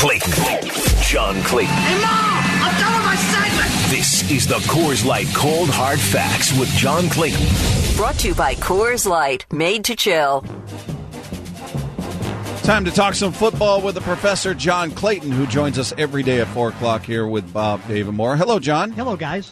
Clayton. John Clayton. Hey, Mom! I'm done with my segment! This is the Coors Light Cold Hard Facts with John Clayton. Brought to you by Coors Light, made to chill. Time to talk some football with the Professor John Clayton, who joins us every day at 4 o'clock here with Bob Davenmore. Hello, John. Hello, guys.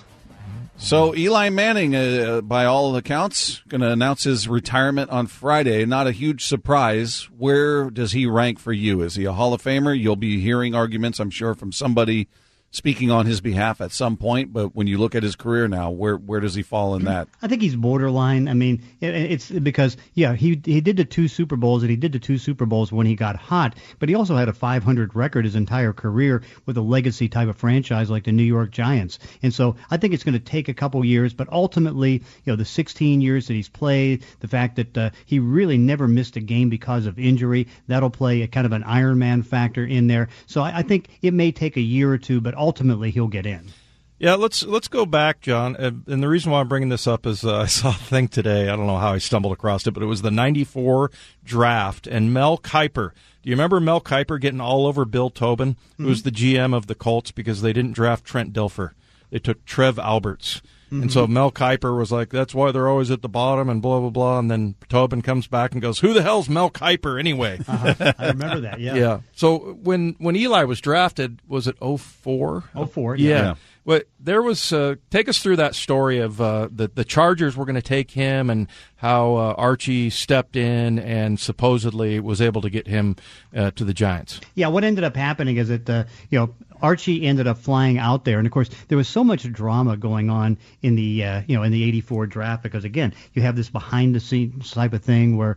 So Eli Manning, by all accounts, going to announce his retirement on Friday. Not a huge surprise. Where does he rank for you? Is he a Hall of Famer? You'll be hearing arguments, I'm sure, from somebody speaking on his behalf at some point, but when you look at his career now, where does he fall in that? I think he's borderline. I mean, it's because, he did the 2 Super Bowls, and he did the 2 Super Bowls when he got hot, but he also had a .500 record his entire career with a legacy type of franchise like the New York Giants. And so I think it's going to take a couple years, but ultimately, the 16 years that he's played, the fact that he really never missed a game because of injury, that'll play a kind of an Iron Man factor in there. So I think it may take a year or two, but ultimately he'll get in. Yeah, let's go back, John. And the reason why I'm bringing this up is I saw a thing today. I don't know how I stumbled across it, but it was the 94 draft. And Mel Kiper, do you remember Mel Kiper getting all over Bill Tobin, who was the GM of the Colts, because they didn't draft Trent Dilfer? They took Trev Alberts. And so Mel Kiper was like, that's why they're always at the bottom and blah, blah, blah. And then Tobin comes back and goes, who the hell's Mel Kiper anyway? I remember that, yeah. Yeah. So when Eli was drafted, was it 04? 04, yeah. Well, there was take us through that story of the Chargers were going to take him and how Archie stepped in and supposedly was able to get him to the Giants. Yeah, what ended up happening is that Archie ended up flying out there, and of course there was so much drama going on in the in the '84 draft because again you have this behind the scenes type of thing where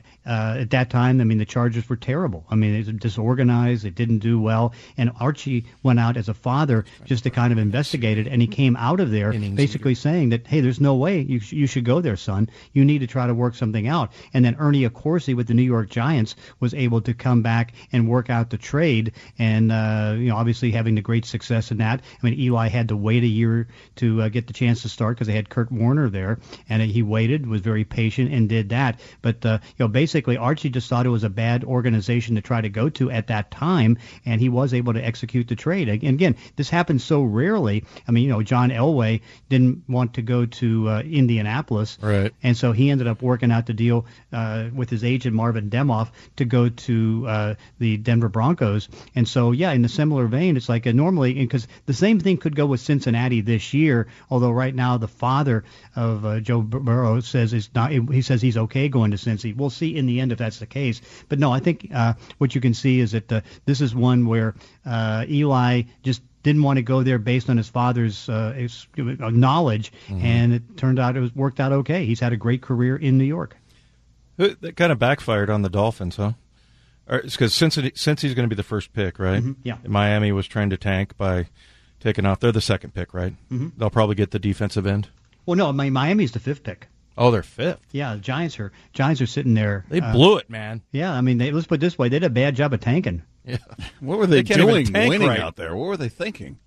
at that time, I mean, the Chargers were terrible. I mean, they were disorganized. They didn't do well. And Archie went out as a father just to kind of investigate it, and he came out of there basically saying that, hey, there's no way you should go there, son. You need to try to work something out. And then Ernie Accorsi with the New York Giants was able to come back and work out the trade, and obviously having the great success in that. I mean, Eli had to wait a year to get the chance to start because they had Kurt Warner there, and he waited, was very patient, and did that. But basically Archie just thought it was a bad organization to try to go to at that time, and he was able to execute the trade. And again, this happens so rarely. I mean, John Elway didn't want to go to Indianapolis, right? And so he ended up working out the deal with his agent Marvin Demoff to go to the Denver Broncos. And so, yeah, in a similar vein, it's like normally, because the same thing could go with Cincinnati this year, although right now the father of Joe Burrow says it's not. He says he's okay going to Cincy. We'll see in the end if that's the case. But no, I think what you can see is that this is one where Eli just didn't want to go there based on his father's knowledge, and it turned out it worked out okay. He's had a great career in New York. That kind of backfired on the Dolphins, huh? It's because since he's going to be the first pick, right? Mm-hmm, yeah. Miami was trying to tank by taking off. They're the second pick, right? Mm-hmm. They'll probably get the defensive end. Well, no, Miami's the 5th pick. Oh, they're 5th. Yeah, the Giants are sitting there. They blew it, man. Yeah, I mean, let's put it this way: they did a bad job of tanking. Yeah. What were they doing winning right out there? What were they thinking?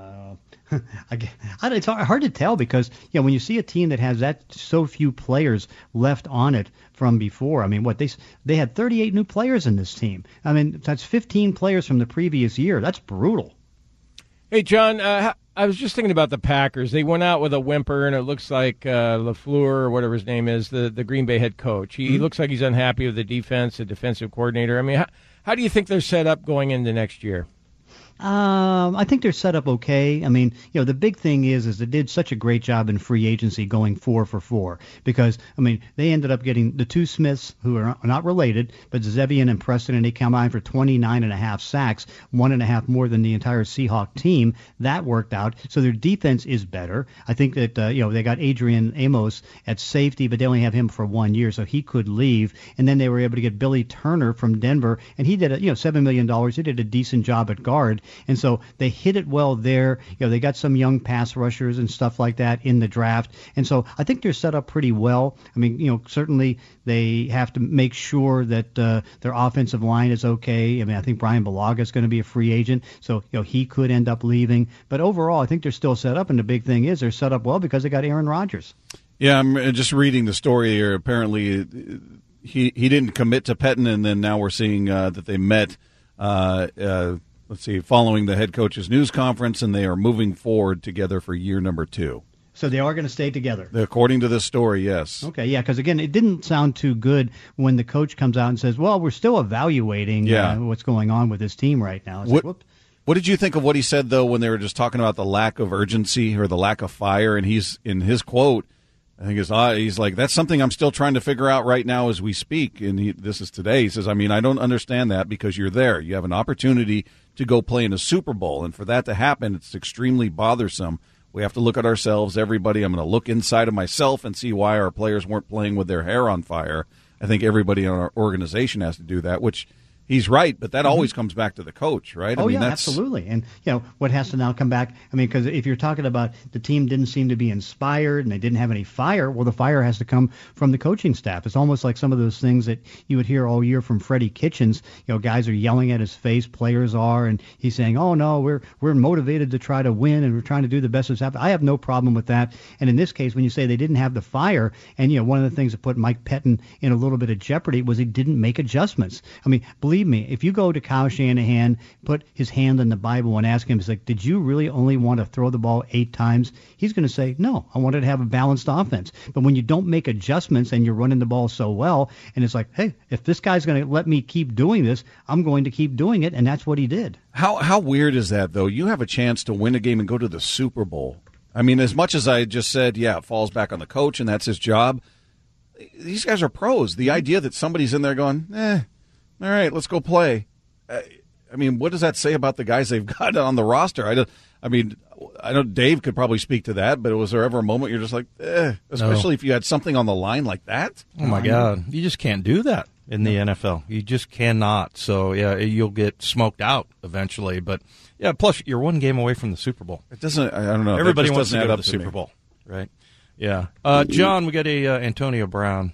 It's hard to tell because when you see a team that has so few players left on it from before, I mean, they had 38 new players in this team. I mean, that's 15 players from the previous year. That's brutal. Hey, John, I was just thinking about the Packers. They went out with a whimper, and it looks like LaFleur, or whatever his name is, the Green Bay head coach. He looks like he's unhappy with the defense, the defensive coordinator. I mean, how do you think they're set up going into next year? I think they're set up okay. I mean, the big thing is they did such a great job in free agency going 4 for 4 because, I mean, they ended up getting the 2 Smiths who are not related, but Zevian and Preston, and they combined for 29.5 sacks, 1.5 more than the entire Seahawk team. That worked out. So their defense is better. I think that, they got Adrian Amos at safety, but they only have him for 1 year, so he could leave. And then they were able to get Billy Turner from Denver, and he did $7 million. He did a decent job at guard. And so they hit it well there. They got some young pass rushers and stuff like that in the draft. And so I think they're set up pretty well. I mean, certainly they have to make sure that their offensive line is okay. I mean, I think Brian Bulaga is going to be a free agent, so he could end up leaving. But overall, I think they're still set up. And the big thing is they're set up well because they got Aaron Rodgers. Yeah, I'm just reading the story here. Apparently, he didn't commit to Pettin, and then now we're seeing that they met let's see, following the head coach's news conference, and they are moving forward together for year number 2. So they are going to stay together. According to this story, yes. Okay, yeah, because again, it didn't sound too good when the coach comes out and says, well, we're still evaluating what's going on with this team right now. It's what did you think of what he said, though, when they were just talking about the lack of urgency or the lack of fire? And he's, in his quote, I think he's like, that's something I'm still trying to figure out right now as we speak. And this is today. He says, I mean, I don't understand that because you're there. You have an opportunity to go play in a Super Bowl. And for that to happen, it's extremely bothersome. We have to look at ourselves, everybody. I'm going to look inside of myself and see why our players weren't playing with their hair on fire. I think everybody in our organization has to do that, which he's right, but that always comes back to the coach, right? Oh, absolutely. And, what has to now come back, because if you're talking about the team didn't seem to be inspired and they didn't have any fire, well, the fire has to come from the coaching staff. It's almost like some of those things that you would hear all year from Freddie Kitchens. Guys are yelling at his face, players are, and he's saying, oh, no, we're motivated to try to win and we're trying to do the best that's happened. I have no problem with that. And in this case, when you say they didn't have the fire, and, one of the things that put Mike Pettin in a little bit of jeopardy was he didn't make adjustments. Believe me, if you go to Kyle Shanahan, put his hand in the Bible and ask him, it's like, did you really only want to throw the ball 8 times? He's going to say, no, I wanted to have a balanced offense. But when you don't make adjustments and you're running the ball so well, and it's like, hey, if this guy's going to let me keep doing this, I'm going to keep doing it, and that's what he did. How weird is that, though? You have a chance to win a game and go to the Super Bowl. As much as I just said, yeah, it falls back on the coach and that's his job, these guys are pros. The idea that somebody's in there going, all right, let's go play. What does that say about the guys they've got on the roster? I know Dave could probably speak to that, but was there ever a moment you're just like, especially if you had something on the line like that? Oh, my God. You just can't do that in the NFL. You just cannot. So, yeah, you'll get smoked out eventually. But, yeah, plus you're one game away from the Super Bowl. It doesn't, I don't know. Everybody wants to go to the Super Bowl, right? Yeah. John, we got Antonio Brown.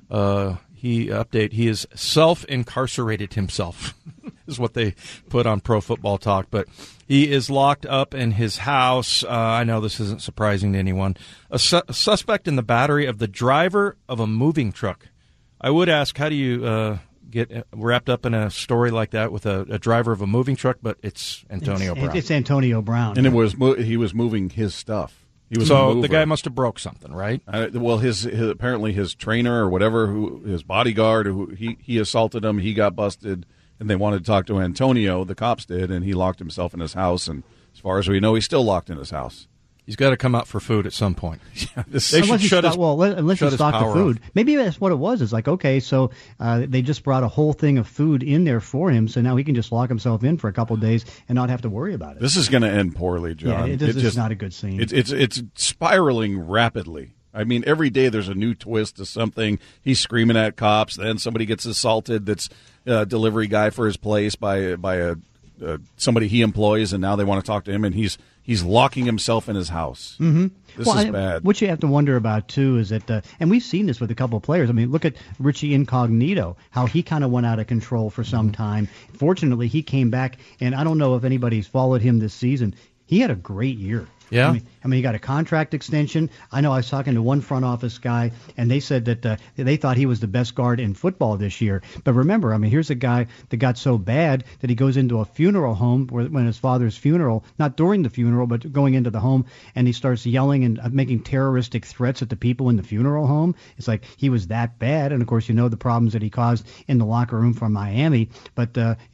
He has self-incarcerated himself, is what they put on Pro Football Talk. But he is locked up in his house. I know this isn't surprising to anyone. A suspect in the battery of the driver of a moving truck. I would ask, how do you get wrapped up in a story like that with a driver of a moving truck? But it's Antonio Brown. It's Antonio Brown. And he was moving his stuff. So the guy must have broke something, right? His apparently his trainer or whatever, his bodyguard, he assaulted him. He got busted, and they wanted to talk to Antonio. The cops did, and he locked himself in his house. And as far as we know, he's still locked in his house. He's got to come out for food at some point. Unless you stock the food. Maybe that's what it was. It's like, okay, so they just brought a whole thing of food in there for him, so now he can just lock himself in for a couple of days and not have to worry about it. This is going to end poorly, John. Yeah, this is not a good scene. It's spiraling rapidly. Every day there's a new twist to something. He's screaming at cops. Then somebody gets assaulted that's a delivery guy for his place by somebody he employs, and now they want to talk to him, and he's locking himself in his house. Mm-hmm. This is bad. What you have to wonder about, too, is that, and we've seen this with a couple of players. Look at Richie Incognito, how he kind of went out of control for some time. Fortunately, he came back, and I don't know if anybody's followed him this season. He had a great year. Yeah. He got a contract extension. I know I was talking to one front office guy, and they said that they thought he was the best guard in football this year. But remember, here's a guy that got so bad that he goes into a funeral home when his father's funeral, not during the funeral, but going into the home, and he starts yelling and making terroristic threats at the people in the funeral home. It's like he was that bad. And, of course, the problems that he caused in the locker room from Miami. But,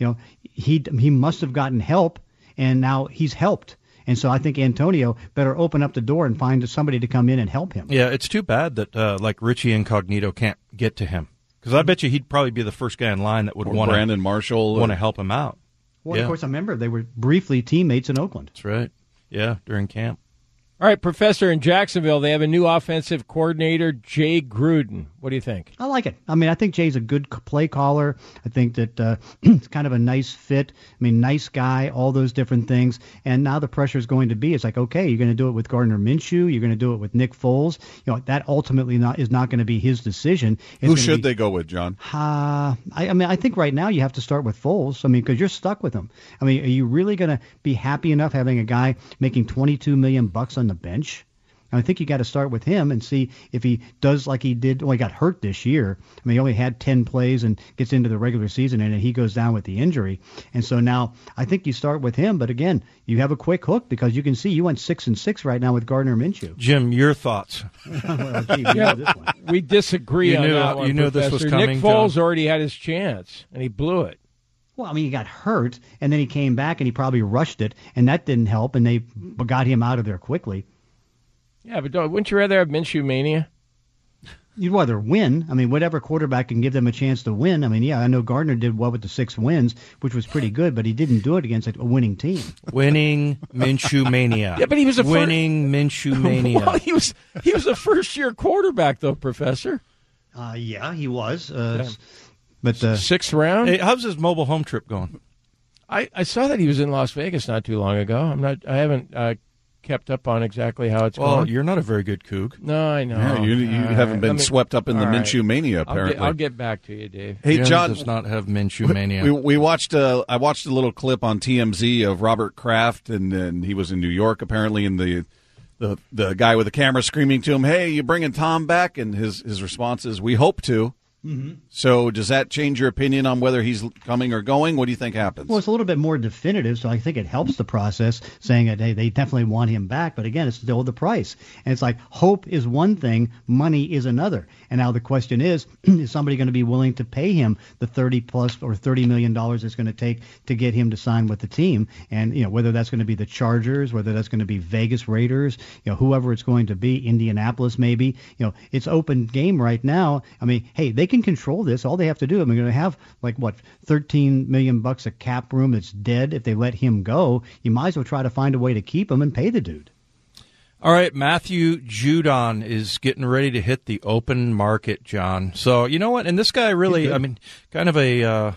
he must have gotten help, and now he's helped. And so I think Antonio better open up the door and find somebody to come in and help him. Yeah, it's too bad that Richie Incognito can't get to him, because I bet you he'd probably be the first guy in line that would want Brandon Marshall want to help him out. Well, of course, I remember they were briefly teammates in Oakland. That's right. Yeah, during camp. All right, Professor, in Jacksonville, they have a new offensive coordinator, Jay Gruden. What do you think? I like it. I think Jay's a good play caller. I think that it's kind of a nice fit. Nice guy, all those different things. And now the pressure is going to be, it's like, okay, you're going to do it with Gardner Minshew. You're going to do it with Nick Foles. That ultimately is not going to be his decision. Who should they go with, John? I think right now you have to start with Foles. Because you're stuck with him. Are you really going to be happy enough having a guy making $22 million on the bench? I think you got to start with him and see if he does like he did. Well, he got hurt this year. I mean, he only had 10 plays and gets into the regular season, and he goes down with the injury. And so now I think you start with him. But again, you have a quick hook because you can see you went 6-6 right now with Gardner Minshew. Jim, your thoughts? Well, gee, we know this one. We disagree on that one, you knew this was Professor. coming, Nick Foles John. already had his chance, and he blew it. Well, I mean, he got hurt, and then he came back, and he probably rushed it, and that didn't help, and they got him out of there quickly. Yeah, but wouldn't you rather have Minshew mania? You'd rather win. I mean, whatever quarterback can give them a chance to win. I mean, yeah, I know Gardner did well with the 6 wins, which was pretty good, but he didn't do it against a winning team. Winning Minshew mania. Yeah, but he was a winning Minshew mania. Well, he was a first-year quarterback, though, Professor. Yeah, he was. But 6th round. Hey, how's his mobile home trip going? I saw that he was in Las Vegas not too long ago. I haven't kept up on exactly how it's going. You're not a very good kook. No, I know. Yeah, you haven't been swept up in the Minshew mania, apparently. I'll get back to you, Dave. Hey, Jim John does not have Minshew mania. We watched. I watched a little clip on TMZ of Robert Kraft, and he was in New York apparently, and the guy with the camera screaming to him, "Hey, you bringing Tom back?" And his response is, "We hope to." Mm-hmm. So does that change your opinion on whether he's coming or going? What do you think happens? Well, it's a little bit more definitive, so I think it helps the process, saying that, hey, they definitely want him back. But again, it's still the price. And it's like hope is one thing, money is another. And now the question is somebody going to be willing to pay him the $30+ or $30 million it's going to take to get him to sign with the team? And, whether that's going to be the Chargers, whether that's going to be Vegas Raiders, whoever it's going to be, Indianapolis maybe. It's open game right now. I mean, hey, they can control this. All they have to do, they're going to have $13 million of cap room that's dead if they let him go. You might as well try to find a way to keep him and pay the dude. All right, Matthew Judon is getting ready to hit the open market, John. So you know what? And this guy really, kind of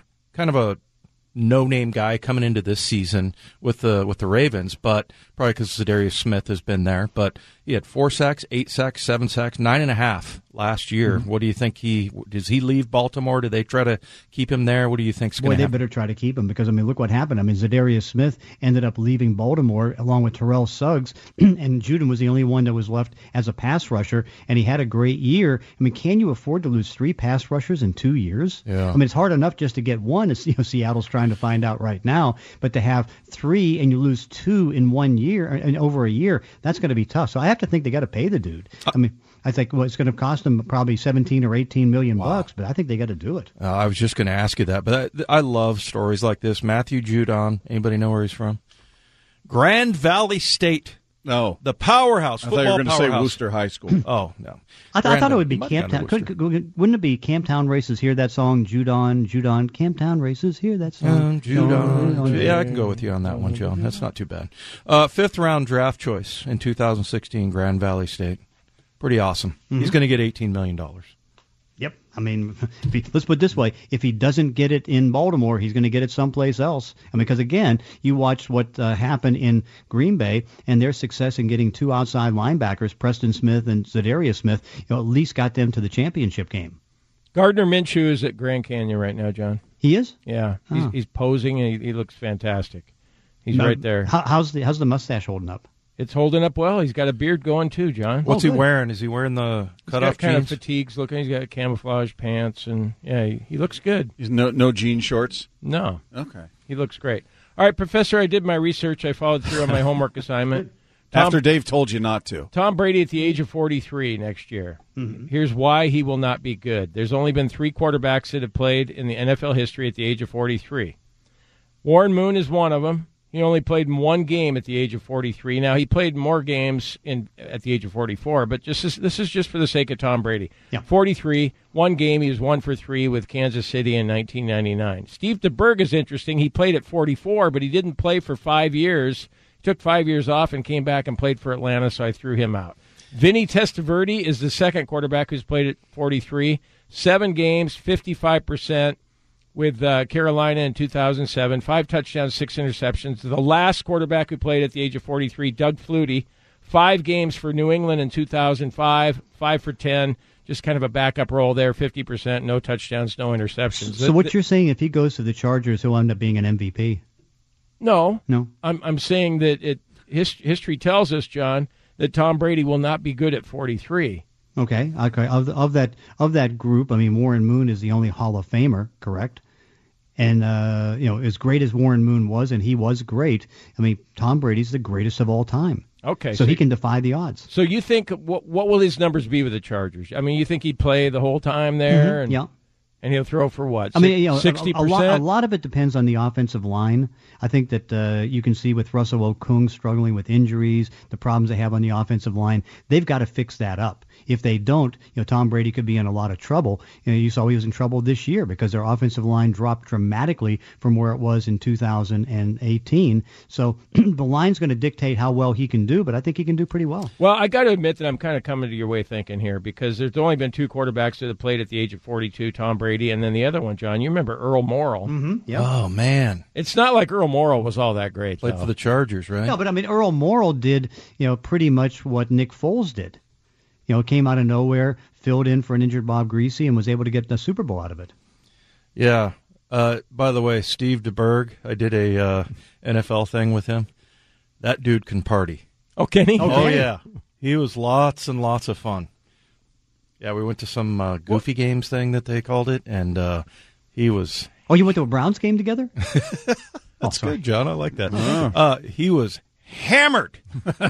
a no-name guy coming into this season with the Ravens, but probably because Zadarius Smith has been there. But he had 4 sacks, 8 sacks, 7 sacks, 9.5 last year. Mm-hmm. What do you think does he leave Baltimore? Do they try to keep him there? What do you think's going to happen? They better try to keep him because, look what happened. Zadarius Smith ended up leaving Baltimore along with Terrell Suggs, and Judon was the only one that was left as a pass rusher, and he had a great year. Can you afford to lose 3 pass rushers in 2 years? Yeah. It's hard enough just to get one, as Seattle's trying to find out right now, but to have 3 and you lose 2 in 1 year, and over a year, that's going to be tough. So I have to think they got to pay the dude. I think it's going to cost them probably 17 or 18 million bucks, but I think they got to do it. I was just going to ask you that, but I love stories like this. Matthew Judon, anybody know where he's from? Grand Valley State. No, the powerhouse. I thought you were going to say Worcester High School. Oh no, I thought it would be Camptown. Wouldn't it be Camptown Races? Hear that song, Judon. Camptown Races. Hear that song, Judon. Yeah, I can go with you on that one, Joe. That's not too bad. 5th round draft choice in 2016, Grand Valley State. Pretty awesome. Mm-hmm. He's going to get $18 million. Yep. Let's put it this way. If he doesn't get it in Baltimore, he's going to get it someplace else. Because, again, you watched what happened in Green Bay and their success in getting 2 outside linebackers, Preston Smith and Zadarius Smith, at least got them to the championship game. Gardner Minshew is at Grand Canyon right now, John. He is? Yeah. He's posing, and he looks fantastic. He's right there. How's the mustache holding up? It's holding up well. He's got a beard going too, John. What's he wearing? Is he wearing the cutoff jeans? Kind of fatigues looking. He's got camouflage pants, and he looks good. He's no jean shorts? No. Okay. He looks great. All right, Professor, I did my research. I followed through on my homework assignment. After Dave told you not to. Tom Brady at the age of 43 next year. Mm-hmm. Here's why he will not be good. There's only been 3 quarterbacks that have played in the NFL history at the age of 43. Warren Moon is one of them. He only played 1 game at the age of 43. Now, he played more games at the age of 44, but this is just for the sake of Tom Brady. Yeah. 43, 1 game, he was 1 for 3 with Kansas City in 1999. Steve DeBerg is interesting. He played at 44, but he didn't play for 5 years. He took 5 years off and came back and played for Atlanta, so I threw him out. Vinny Testaverde is the second quarterback who's played at 43. 7 games, 55%. With Carolina in 2007, 5 touchdowns, 6 interceptions. The last quarterback who played at the age of 43, Doug Flutie, 5 games for New England in 2005, 5 for 10, just kind of a backup role there, 50%, no touchdowns, no interceptions. So what you're saying, if he goes to the Chargers, he'll end up being an MVP? No. No. I'm saying that history tells us, John, that Tom Brady will not be good at 43. Okay. Of that group, I mean, Warren Moon is the only Hall of Famer, correct? And as great as Warren Moon was, and he was great, I mean, Tom Brady's the greatest of all time. Okay, so he can defy the odds. So you think what will his numbers be with the Chargers? I mean, you think he'd play the whole time there? Mm-hmm. Yeah. And he'll throw for what? I mean, 60%? A lot of it depends on the offensive line. I think that you can see with Russell Okung struggling with injuries, the problems they have on the offensive line, they've got to fix that up. If they don't, Tom Brady could be in a lot of trouble. You saw he was in trouble this year because their offensive line dropped dramatically from where it was in 2018. So the line's going to dictate how well he can do, but I think he can do pretty well. Well, I got to admit that I'm kind of coming to your way of thinking here because there's only been 2 quarterbacks that have played at the age of 42, Tom Brady, and then the other one, John, you remember Earl Morrall. Mm-hmm. Yep. Oh, man. It's not like Earl Morrall was all that great. Played for the Chargers, right? No, but I mean, Earl Morrall did, pretty much what Nick Foles did. Came out of nowhere, filled in for an injured Bob Greasy, and was able to get the Super Bowl out of it. Yeah. By the way, Steve DeBerg, I did a NFL thing with him. That dude can party. Oh, can he? Oh, yeah. He was lots and lots of fun. Yeah, we went to some Goofy Games thing that they called it, and he was... Oh, you went to a Browns game together? That's good, John. I like that. He was hammered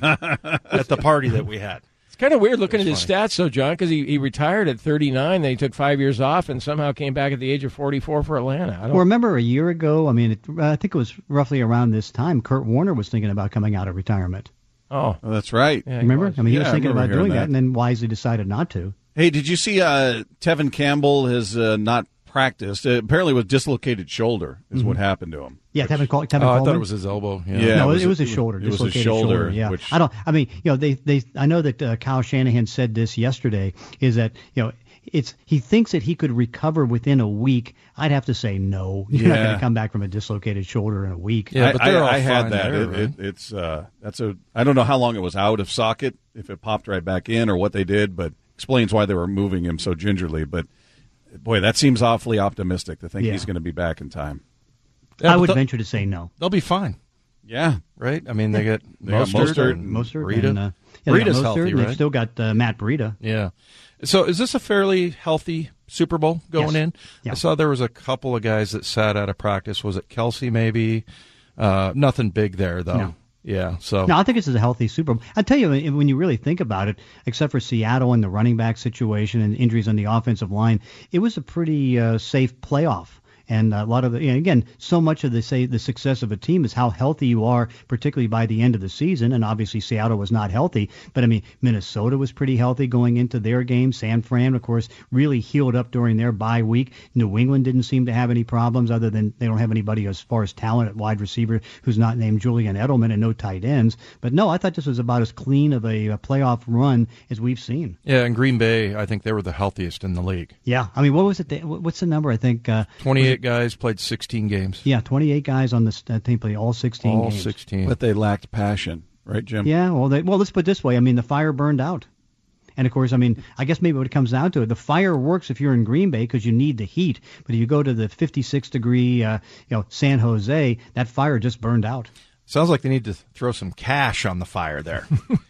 at the party that we had. It's kind of weird looking at his stats, though, John, because he retired at 39, then he took 5 years off, and somehow came back at the age of 44 for Atlanta. Well, remember a year ago, I mean, I think it was roughly around this time, Kurt Warner was thinking about coming out of retirement. Oh, that's right. Yeah, remember? I mean, he was thinking about doing that, and then wisely decided not to. Hey, did you see Tevin Campbell has not practiced? Apparently, it was dislocated shoulder is what happened to him. Yeah, Tevin I thought it was his elboww. Yeah, no, it was his shoulder. It was his shoulder. Yeah, which... I mean, I know that Kyle Shanahan said this yesterday. Is that he thinks that he could recover within a week. I'd have to say no. You're not going to come back from a dislocated shoulder in a week. Yeah, but I had that. There, right? I don't know how long it was out of socket, if it popped right back in or what they did, but explains why they were moving him so gingerly. But boy, that seems awfully optimistic to think he's going to be back in time. Yeah, I would venture to say no. They'll be fine. Yeah, right. I mean, they got Mostert and Breida. And, Breida's healthy, right? They've still got Matt Breida. Yeah. So is this a fairly healthy Super Bowl going in? Yeah. I saw there was a couple of guys that sat out of practice. Was it Kelsey maybe? Nothing big there, though. No. Yeah. So no, I think this is a healthy Super Bowl. I tell you, when you really think about it, except for Seattle and the running back situation and injuries on the offensive line, it was a pretty safe playoff. And a lot of again, so much of the success of a team is how healthy you are, particularly by the end of the season. And obviously Seattle was not healthy, but I mean Minnesota was pretty healthy going into their game. San Fran, of course, really healed up during their bye week. New England didn't seem to have any problems other than they don't have anybody as far as talent at wide receiver who's not named Julian Edelman and no tight ends. But no, I thought this was about as clean of a playoff run as we've seen. Yeah, and Green Bay, I think they were the healthiest in the league. Yeah, I mean, what was it? What's the number? I think 28 guys played 16 games. Yeah, 28 guys on the team played all 16 games. All 16. But they lacked passion, right, Jim? Yeah, well, let's put it this way. I mean, the fire burned out. And, of course, I mean, I guess maybe what it comes down to, the fire works if you're in Green Bay because you need the heat. But if you go to the 56-degree, San Jose, that fire just burned out. Sounds like they need to throw some cash on the fire there.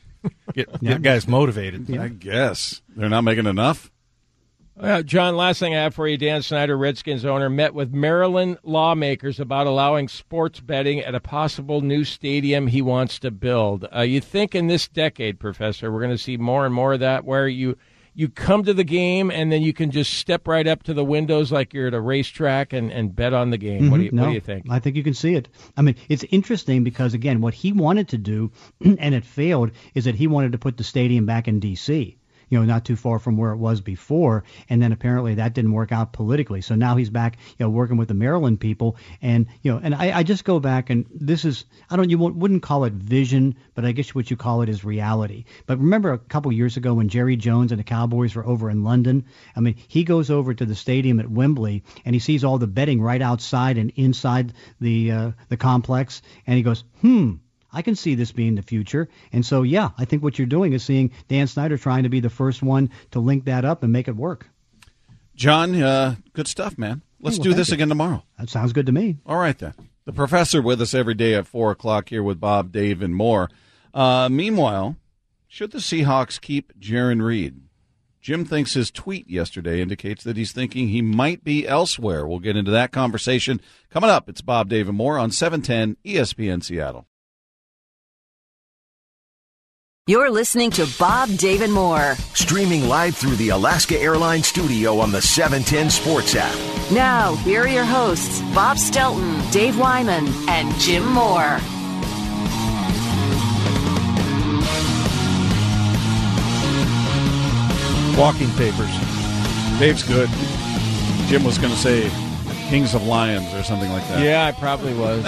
Get guys motivated. I guess. They're not making enough? John, last thing I have for you, Dan Snyder, Redskins owner, met with Maryland lawmakers about allowing sports betting at a possible new stadium he wants to build. You think in this decade, Professor, we're going to see more and more of that where you come to the game and then you can just step right up to the windows like you're at a racetrack and bet on the game. Mm-hmm. What do you think? I think you can see it. I mean, it's interesting because, again, what he wanted to do, and it failed, is that he wanted to put the stadium back in D.C., not too far from where it was before. And then apparently that didn't work out politically. So now he's back, working with the Maryland people. And, and I just go back and this is, you wouldn't call it vision, but I guess what you call it is reality. But remember a couple years ago when Jerry Jones and the Cowboys were over in London? I mean, he goes over to the stadium at Wembley and he sees all the betting right outside and inside the complex. And he goes, I can see this being the future. And so, yeah, I think what you're doing is seeing Dan Snyder trying to be the first one to link that up and make it work. John, good stuff, man. Let's do this again tomorrow. That sounds good to me. All right, then. The professor with us every day at 4 o'clock here with Bob, Dave, and more. Meanwhile, Should the Seahawks keep Jarran Reed? Jim thinks his tweet yesterday indicates that he's thinking he might be elsewhere. We'll get into that conversation coming up. It's Bob, Dave, and More on 710 ESPN Seattle. You're listening to Bob, Dave, and More. Streaming live through the Alaska Airlines studio on the 710 Sports app. Now, here are your hosts, Bob Stelton, Dave Wyman, and Jim Moore. Walking papers. Dave's good. Jim was going to say Kings of Lions or something like that. Yeah, I probably was.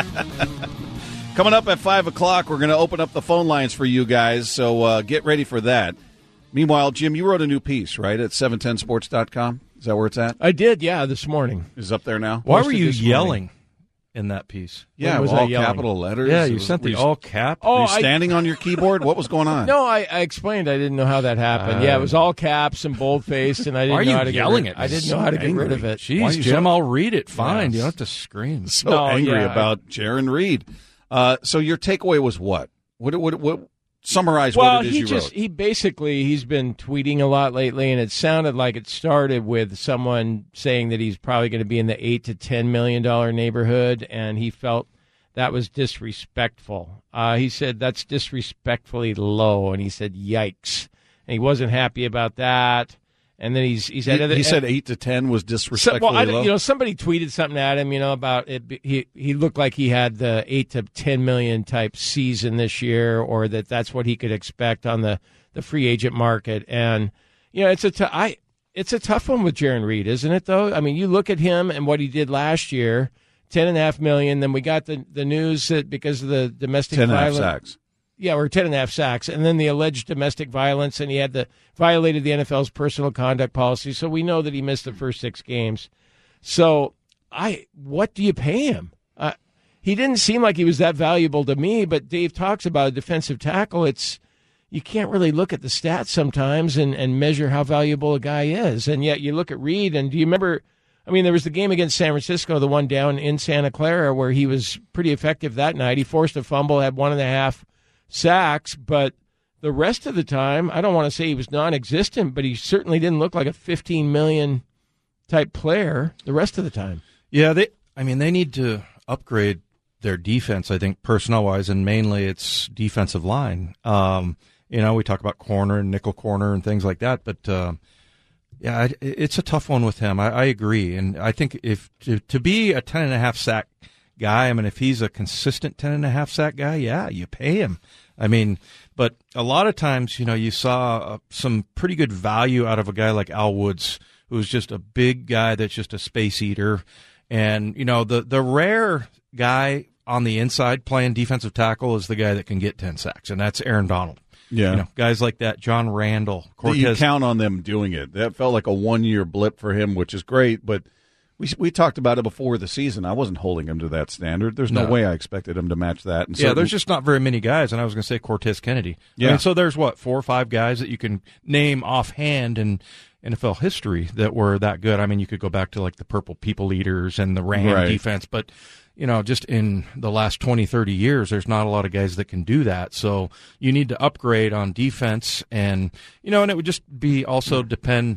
Coming up at 5 o'clock, we're going to open up the phone lines for you guys, so get ready for that. Meanwhile, Jim, you wrote a new piece, right, at 710sports.com? Is that where it's at? I did, yeah, this morning. Is it up there now? Why were you yelling in that piece? Yeah, was all I yelling? capital letters. Yeah, you sent the all cap. Were you standing on your keyboard? What was going on? No, I explained. I didn't know how that happened. Yeah, it was all caps and bold-faced, and I didn't know how to yelling get at I me? didn't know how to get rid of it. Jeez, Jim, I'll read it. Fine. Yes. You don't have to scream. So angry about Jarran Reed. So your takeaway was what? What summarize what it is you wrote. He's been tweeting a lot lately, and it sounded like it started with someone saying that he's probably going to be in the $8 to $10 million neighborhood, and he felt that was disrespectful. He said that's disrespectfully low, and he said yikes, and he wasn't happy about that. And then he said he said 8 to 10 was disrespectfully low. Somebody tweeted something at him, about it. He looked like he had the 8 to 10 million type season this year, or that's what he could expect on the free agent market. And it's a tough one with Jarran Reed, isn't it? Though I mean, you look at him and what he did last year, $10.5 million. Then we got the news that because of the domestic 10.5 violence. sacks. Yeah, or 10.5 sacks, and then the alleged domestic violence, and he had violated the NFL's personal conduct policy. So we know that he missed the first 6 games. So what do you pay him? He didn't seem like he was that valuable to me. But Dave talks about a defensive tackle. You can't really look at the stats sometimes and measure how valuable a guy is. And yet you look at Reed, and do you remember? I mean, there was the game against San Francisco, the one down in Santa Clara, where he was pretty effective that night. He forced a fumble, had 1.5 sacks, but the rest of the time, I don't want to say he was non-existent, but he certainly didn't look like a $15 million type player the rest of the time. Yeah, they need to upgrade their defense, I think, personnel-wise, and mainly it's defensive line. We talk about corner and nickel corner and things like that, but it's a tough one with him. I agree, and I think if to be a 10.5 sack guy, I mean, if he's a consistent 10.5 sack guy, yeah, you pay him. I mean, but a lot of times, you saw some pretty good value out of a guy like Al Woods, who's just a big guy that's just a space eater. And, the rare guy on the inside playing defensive tackle is the guy that can get 10 sacks, and that's Aaron Donald. Yeah. Guys like that, John Randall, Cortez. You count on them doing it. That felt like a one-year blip for him, which is great, but we talked about it before the season. I wasn't holding him to that standard. There's no way I expected him to match that. And there's just not very many guys, and I was going to say Cortez Kennedy. Yeah. I mean, so there's, 4 or 5 guys that you can name offhand in NFL history that were that good. I mean, you could go back to, like, the Purple People Eaters and the Ram defense, but, just in the last 20, 30 years, there's not a lot of guys that can do that. So you need to upgrade on defense, and, and it would just be also depend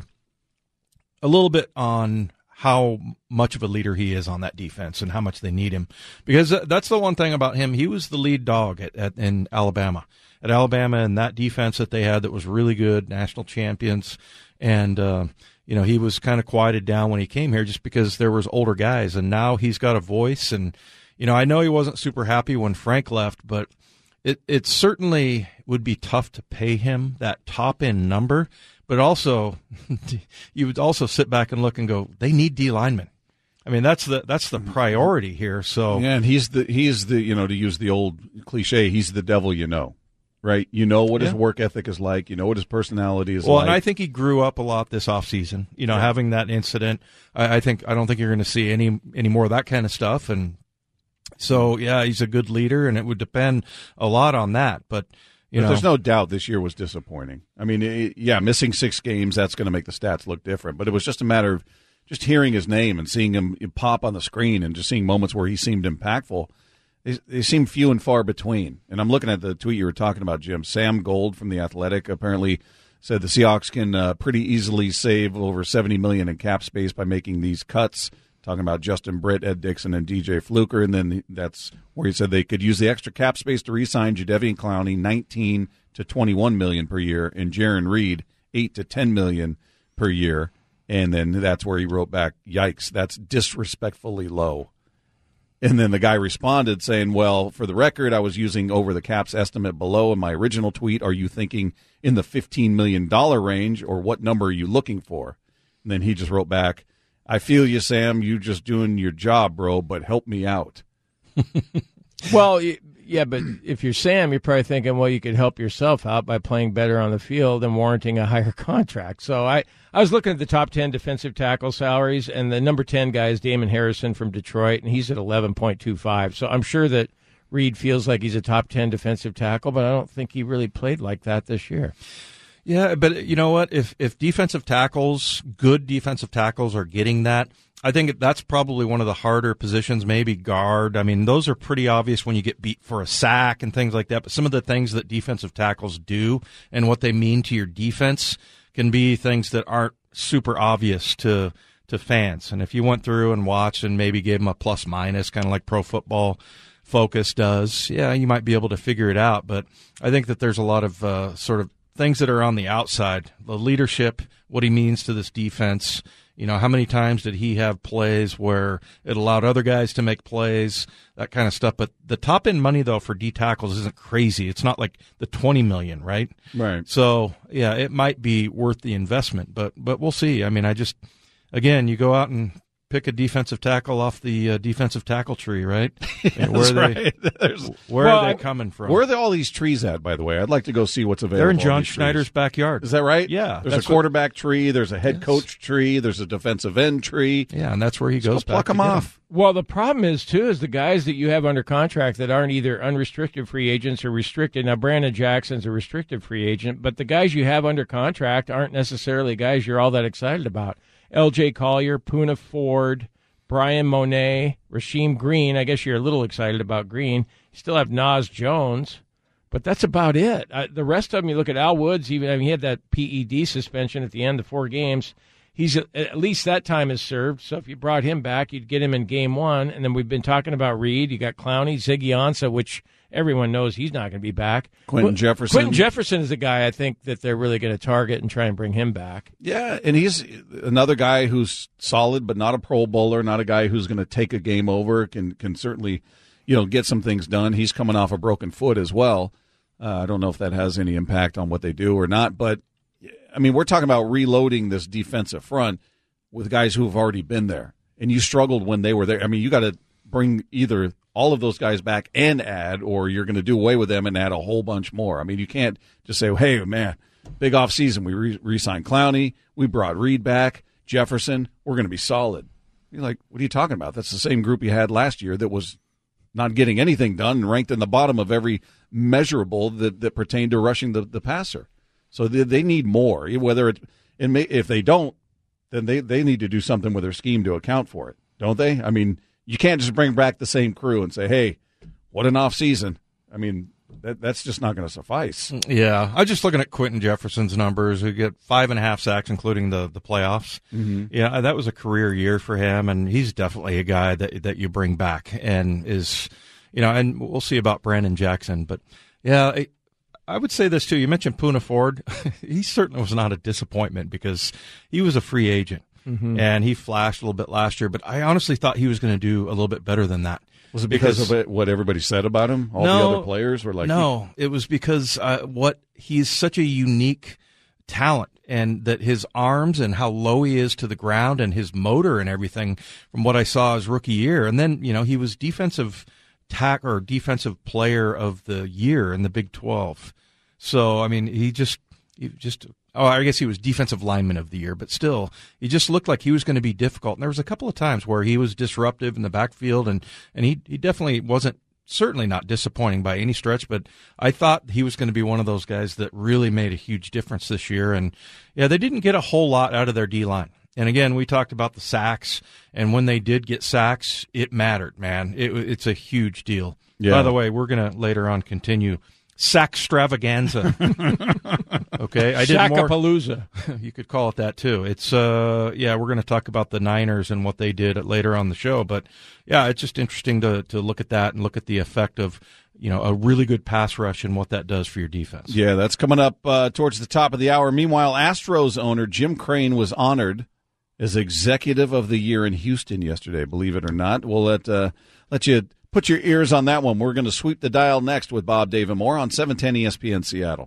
a little bit on how much of a leader he is on that defense and how much they need him. Because that's the one thing about him. He was the lead dog in Alabama. At Alabama, and that defense that they had that was really good, national champions. And, he was kind of quieted down when he came here just because there was older guys. And now he's got a voice. And, I know he wasn't super happy when Frank left, but it certainly would be tough to pay him that top-end number. But also, you would also sit back and look and go, they need D linemen. I mean, that's the priority here. So yeah, and he's the to use the old cliche, he's the devil right? What his work ethic is like. What his personality is like. Well, and I think he grew up a lot this offseason. Having that incident, I don't think you're going to see any more of that kind of stuff. And so, yeah, he's a good leader, and it would depend a lot on that. But there's no doubt this year was disappointing. I mean, missing 6 games, that's going to make the stats look different. But it was just a matter of just hearing his name and seeing him pop on the screen and just seeing moments where he seemed impactful. they seem few and far between. And I'm looking at the tweet you were talking about, Jim. Sam Gold from The Athletic apparently said the Seahawks can pretty easily save over $70 million in cap space by making these cuts. Talking about Justin Britt, Ed Dixon, and DJ Fluker. And then that's where he said they could use the extra cap space to re-sign Jadeveon Clowney, $19 to $21 million per year, and Jaron Reed, $8 to $10 million per year. And then that's where he wrote back, yikes, that's disrespectfully low. And then the guy responded saying, well, for the record, I was using over the cap's estimate below in my original tweet. Are you thinking in the $15 million range, or what number are you looking for? And then he just wrote back, I feel you, Sam. You just doing your job, bro, but help me out. Well, yeah, but if you're Sam, you're probably thinking, well, you could help yourself out by playing better on the field and warranting a higher contract. So I was looking at the top 10 defensive tackle salaries, and the number 10 guy is Damon Harrison from Detroit, and he's at 11.25. So I'm sure that Reed feels like he's a top 10 defensive tackle, but I don't think he really played like that this year. Yeah, but you know what? If defensive tackles, good defensive tackles, are getting that, I think that's probably one of the harder positions, maybe guard. I mean, those are pretty obvious when you get beat for a sack and things like that. But some of the things that defensive tackles do and what they mean to your defense can be things that aren't super obvious to fans. And if you went through and watched and maybe gave them a plus minus, kind of like Pro Football Focus does, yeah, you might be able to figure it out. But I think that there's a lot of sort of things that are on the outside, the leadership, what he means to this defense. You know, how many times did he have plays where it allowed other guys to make plays, that kind of stuff. But the top end money, though, for D tackles isn't crazy. It's not like the $20 million, right? Right. So, yeah, it might be worth the investment, but we'll see. I mean, again, you go out and pick a defensive tackle off the defensive tackle tree, right? Where are they coming from? Where are all these trees at, by the way? I'd like to go see what's available. They're in John Schneider's backyard. Is that right? Yeah. There's a quarterback tree. There's a head coach tree. There's a defensive end tree. Yeah, and that's where he goes back. Pluck them off. Well, the problem is, too, is the guys that you have under contract that aren't either unrestricted free agents or restricted. Now, Brandon Jackson's a restricted free agent, but the guys you have under contract aren't necessarily guys you're all that excited about. L.J. Collier, Poona Ford, Brian Monet, Rasheem Green. I guess you're a little excited about Green. You still have Nas Jones, but that's about it. The rest of them, you look at Al Woods, he had that PED suspension at the end of 4 games. He's at least that time is served. So if you brought him back, you'd get him in game 1. And then we've been talking about Reed. You got Clowney, Ziggy Ansah, which everyone knows he's not going to be back. Quentin Jefferson. Quentin Jefferson is the guy I think that they're really going to target and try and bring him back. Yeah, and he's another guy who's solid, but not a Pro Bowler, not a guy who's going to take a game over, can certainly, get some things done. He's coming off a broken foot as well. I don't know if that has any impact on what they do or not, but I mean, we're talking about reloading this defensive front with guys who have already been there, and you struggled when they were there. I mean, you got to bring either all of those guys back and add, or you're going to do away with them and add a whole bunch more. I mean, you can't just say, hey, man, big offseason, we re-signed Clowney, we brought Reed back, Jefferson, we're going to be solid. You're like, what are you talking about? That's the same group you had last year that was not getting anything done and ranked in the bottom of every measurable that pertained to rushing the passer. So they need more. If they don't, then they need to do something with their scheme to account for it, don't they? I mean, you can't just bring back the same crew and say, hey, what an off season. I mean, that's just not going to suffice. Yeah. I was just looking at Quentin Jefferson's numbers. He get 5.5 sacks, including the playoffs. Mm-hmm. Yeah, that was a career year for him, and he's definitely a guy that you bring back and is, and we'll see about Brandon Jackson. But, yeah, I would say this, too. You mentioned Poona Ford. He certainly was not a disappointment because he was a free agent, and he flashed a little bit last year. But I honestly thought he was going to do a little bit better than that. Was it because of what everybody said about him? All the other players were like... No, it was because he's such a unique talent, and that his arms and how low he is to the ground and his motor and everything from what I saw his rookie year. And then, he was defensive player of the year in the Big 12. So, I mean, I guess he was defensive lineman of the year, but still, he just looked like he was going to be difficult. And there was a couple of times where he was disruptive in the backfield, and he definitely wasn't, certainly not disappointing by any stretch, but I thought he was going to be one of those guys that really made a huge difference this year. And, yeah, they didn't get a whole lot out of their D-line. And again, we talked about the sacks, and when they did get sacks, it mattered, man. It's a huge deal. Yeah. By the way, we're going to later on continue sackstravaganza. Okay, I did more. Sackapalooza. You could call it that too. It's we're going to talk about the Niners and what they did later on the show. But yeah, it's just interesting to look at that and look at the effect of a really good pass rush and what that does for your defense. Yeah, that's coming up towards the top of the hour. Meanwhile, Astros owner Jim Crane was honored as Executive of the Year in Houston yesterday, believe it or not. We'll let you put your ears on that one. We're going to sweep the dial next with Bob, Dave, and more on 710 ESPN Seattle.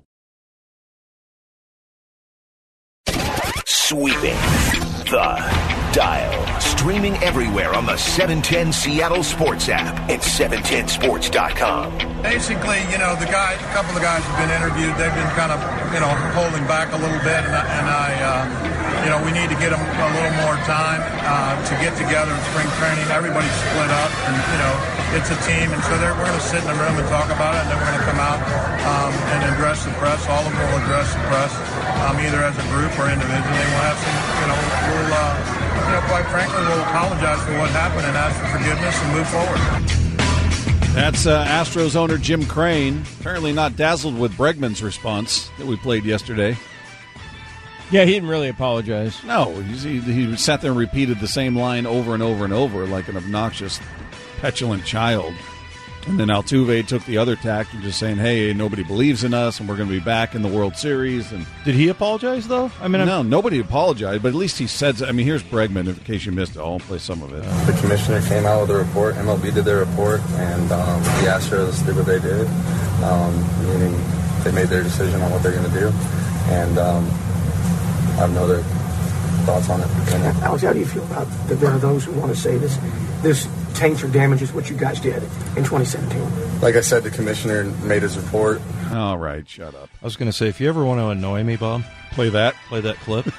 Sweeping the dial. Streaming everywhere on the 710 Seattle Sports app and 710sports.com. Basically, a couple of guys have been interviewed. They've been kind of, holding back a little bit, and we need to get them a little more time to get together in spring training. Everybody's split up, and it's a team, and so we're going to sit in the room and talk about it, and then we're going to come out and address the press. All of them will address the press, either as a group or individually. We'll have some, quite frankly, we'll apologize for what happened and ask for forgiveness and move forward. That's Astros owner Jim Crane. Apparently not dazzled with Bregman's response that we played yesterday. Yeah, he didn't really apologize. No, he sat there and repeated the same line over and over and over like an obnoxious, petulant child. And then Altuve took the other tack and just saying, hey, nobody believes in us, and we're going to be back in the World Series. And did he apologize, though? No, nobody apologized, but at least he said, here's Bregman, in case you missed it. I'll play some of it. The commissioner came out with a report, MLB did their report, and the Astros did what they did, meaning they made their decision on what they're going to do, and I have no other thoughts on it. Alex, how do you feel about there are those who want to say this taints or damages what you guys did in 2017? Like I said, the commissioner made his report. All right, shut up. I was going to say, if you ever want to annoy me, Bob, play that clip.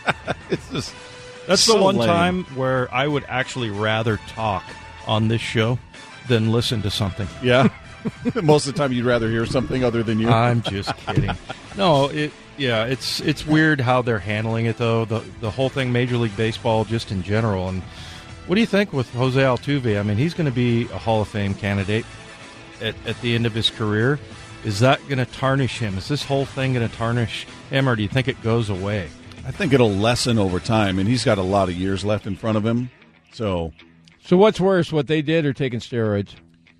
That's so the one lame. time where I would actually rather talk on this show than listen to something. Yeah? Most of the time you'd rather hear something other than you. I'm just kidding. No, it's weird how they're handling it, though. The whole thing, Major League Baseball, just in general. And what do you think with Jose Altuve? He's going to be a Hall of Fame candidate at the end of his career. Is that going to tarnish him? Is this whole thing going to tarnish him, or do you think it goes away? I think it'll lessen over time, and he's got a lot of years left in front of him. So what's worse, what they did or taking steroids?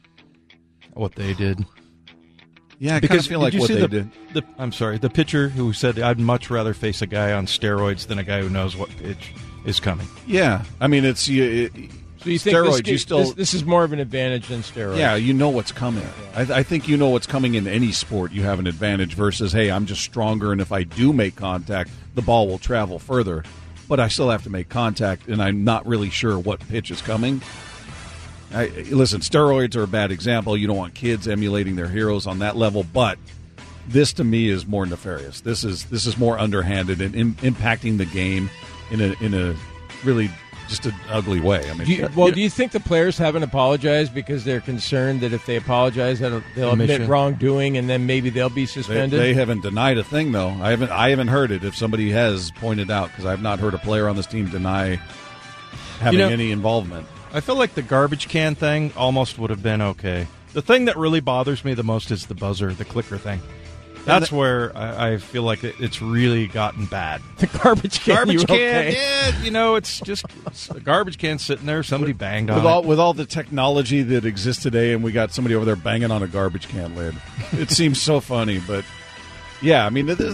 What they did. Yeah, I kind of feel like what they did. I'm sorry, the pitcher who said, I'd much rather face a guy on steroids than a guy who knows what pitch is coming. Yeah, it's so you steroids. Think this is more of an advantage than steroids? Yeah, you know what's coming. Yeah. I think you know what's coming in any sport. You have an advantage versus, hey, I'm just stronger, and if I do make contact, the ball will travel further. But I still have to make contact, and I'm not really sure what pitch is coming. Listen, steroids are a bad example. You don't want kids emulating their heroes on that level, but this to me is more nefarious. This is more underhanded and impacting the game in a really just an ugly way. Do you think the players haven't apologized because they're concerned that if they apologize, they'll admit wrongdoing and then maybe they'll be suspended? They haven't denied a thing, though. I haven't heard it. If somebody has pointed out, because I've not heard a player on this team deny having any involvement. I feel like the garbage can thing almost would have been okay. The thing that really bothers me the most is the buzzer, the clicker thing. That's where I feel like it's really gotten bad. The garbage can. Okay? Yeah, it's just a garbage can sitting there. Somebody banged on it. With all the technology that exists today, and we got somebody over there banging on a garbage can lid. It seems so funny, but yeah,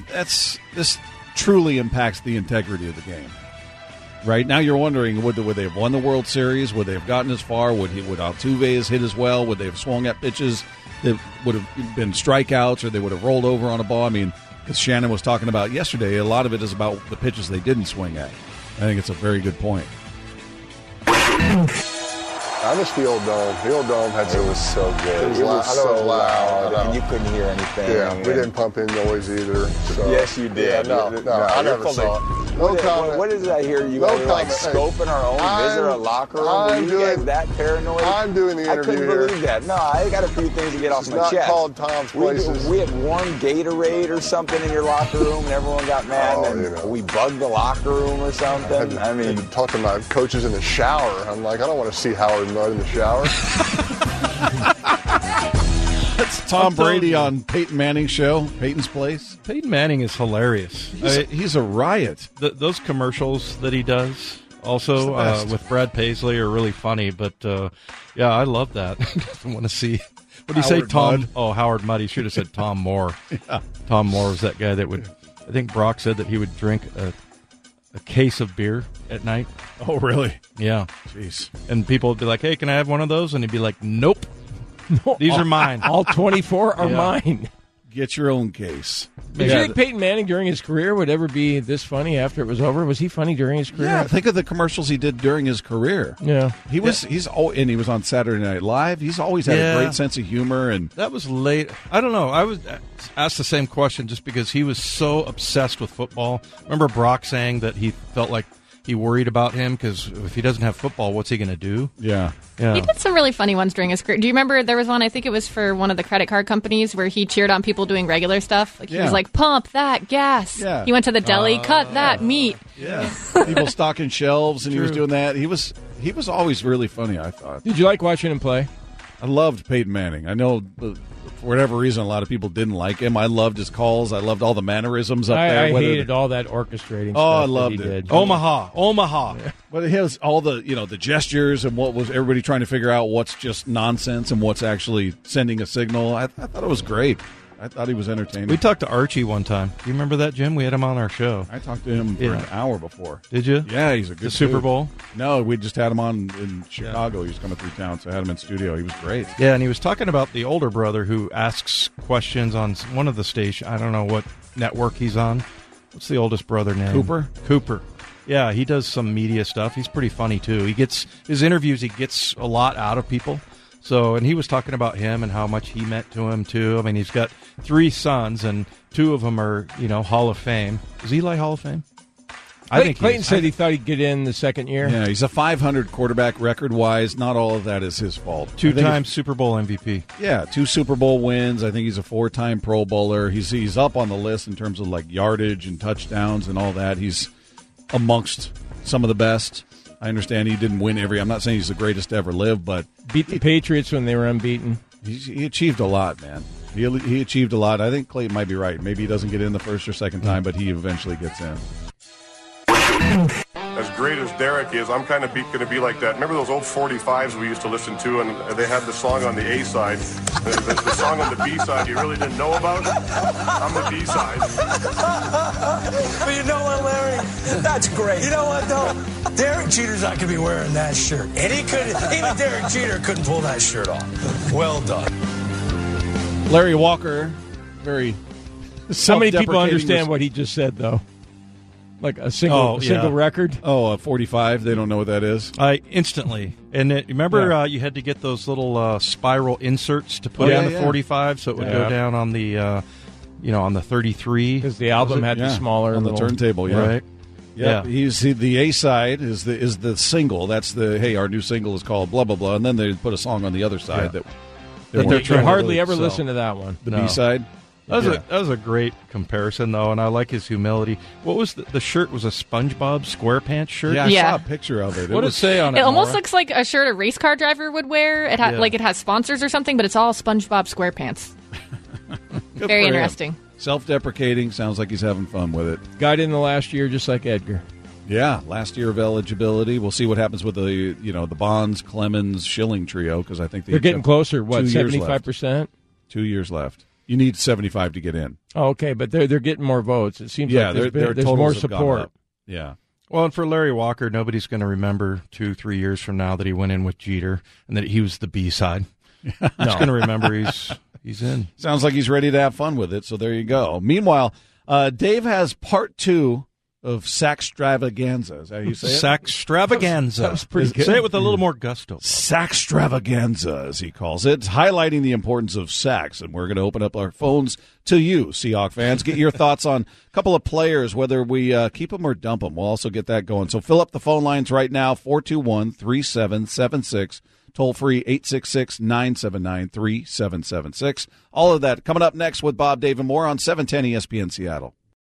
this truly impacts the integrity of the game. Right now, you're wondering would they have won the World Series? Would they have gotten as far? Would Altuve have hit as well? Would they have swung at pitches that would have been strikeouts, or they would have rolled over on a ball? As Shannon was talking about yesterday, a lot of it is about the pitches they didn't swing at. I think it's a very good point. I miss the old dome. The old dome had It was so good. It was so loud. And you couldn't hear anything. Yeah, we didn't pump in noise either. So. Yes, you did. Yeah, no, I never saw it. No comment. What is it I hear? You guys are like scoping our own visitor locker room. You guys that paranoid? I'm doing the interview I couldn't believe that. No, I got a few things to get off my chest. It's not called Tom's Places. We had warm Gatorade or something in your locker room, and everyone got mad. And we bugged the locker room or something. I had to talk to my coaches in the shower. I'm like, I don't want to see Howard Mudd in the shower. That's Tom Brady on Peyton Manning's show, Peyton's Place. Peyton Manning is hilarious. He's a riot. Those commercials that he does also with Brad Paisley are really funny. But, yeah, I love that. I want to see. What do you say, Tom? Mudd. Oh, Howard Mudd. He should have said Tom Moore. Yeah. Tom Moore was that guy that would, I think Brock said that he would drink a case of beer at night. Oh, really? Yeah. Jeez. And people would be like, hey, can I have one of those? And he'd be like, nope. No, these are mine. All 24 are mine. Get your own case. Did you think Peyton Manning during his career would ever be this funny after it was over? Was he funny during his career? Yeah, think of the commercials he did during his career. Yeah. He was and he was on Saturday Night Live. He's always had a great sense of humor, and that was late. I don't know. I was asked the same question just because he was so obsessed with football. Remember Brock saying that he felt like he worried about him because if he doesn't have football, what's he going to do? Yeah. He did some really funny ones during his career. Do you remember there was one, I think it was for one of the credit card companies, where he cheered on people doing regular stuff? Like he was like, pump that gas. Yeah. He went to the deli, cut that meat. Yeah. People stocking shelves, and he was doing that. He was always really funny, I thought. Did you like watching him play? I loved Peyton Manning. I know for whatever reason, a lot of people didn't like him. I loved his calls. I loved all the mannerisms up there. I hated all that orchestrating stuff. I loved that he did. Omaha. Yeah. But it has all the the gestures and what was everybody trying to figure out what's just nonsense and what's actually sending a signal. I thought it was great. I thought he was entertaining. We talked to Archie one time. Do you remember that, Jim? We had him on our show. I talked to him for an hour before. Did you? Yeah, he's a good The Super dude. Bowl? No, we just had him on in Chicago. He was coming through town, so I had him in studio. He was great. Yeah, and he was talking about the older brother who asks questions on one of the stations. I don't know what network he's on. What's the oldest brother name? Cooper. Yeah, he does some media stuff. He's pretty funny, too. He gets his interviews, he gets a lot out of people. So, and he was talking about him and how much he meant to him, too. I mean, he's got 3 sons, and 2 of them are, Hall of Fame. Is Eli Hall of Fame? I think Clayton said he thought he'd get in the second year. Yeah, he's a 500 quarterback record-wise. Not all of that is his fault. 2-time Super Bowl MVP. Yeah, 2 Super Bowl wins. I think he's a 4-time Pro Bowler. He's up on the list in terms of like yardage and touchdowns and all that. He's amongst some of the best. I understand he didn't win every. I'm not saying he's the greatest to ever live, but beat the Patriots when they were unbeaten. He achieved a lot, man. He achieved a lot. I think Clayton might be right. Maybe he doesn't get in the first or second time, but he eventually gets in. As great as Derek is, I'm kind of going to be like that. Remember those old 45s we used to listen to, and they had the song on the A side, the song on the B side you really didn't know about? I'm the B side. But you know what, Larry? That's great. You know what, though? Derek Jeter's not going to be wearing that shirt. And even Derek Jeter couldn't pull that shirt off. Well done. Larry Walker, very So many people understand what he just said, though. Like a single record? Oh, 45. They don't know what that is. Instantly. And remember you had to get those little spiral inserts to put on the 45 so it would go down on the on the 33. Because the album had the smaller on the turntable, right? Yeah. He's the A side is the single. That's the our new single is called blah blah blah, and then they put a song on the other side that they're trying hardly ever listen to that one. The B side. That was a great comparison, though, and I like his humility. What was the shirt? Was a SpongeBob SquarePants shirt? Yeah, I saw a picture of it. What did it say on it? It almost looks like a shirt a race car driver would wear. It it has sponsors or something, but it's all SpongeBob SquarePants. Very interesting. Self-deprecating. Sounds like he's having fun with it. Got in the last year just like Edgar. Yeah, last year of eligibility. We'll see what happens with the the Bonds, Clemens, Schilling trio because I think they're getting closer. What 75%? 2 years left. You need 75 to get in. Oh, okay, but they're getting more votes. It seems like there's more support. Yeah. Well, and for Larry Walker, nobody's going to remember 2-3 years from now that he went in with Jeter and that he was the B side. He's going to remember he's in. Sounds like he's ready to have fun with it. So there you go. Meanwhile, Dave has part 2 of Saxtravaganza. Is that how you say it? Saxtravaganza. That was pretty good. Say it with a little more gusto. Saxtravaganza, as he calls it, highlighting the importance of sax. And we're going to open up our phones to you, Seahawk fans. Get your thoughts on a couple of players, whether we keep them or dump them. We'll also get that going. So fill up the phone lines right now, 421-3776. Toll free, 866-979-3776. All of that coming up next with Bob, Dave, and more on 710 ESPN Seattle.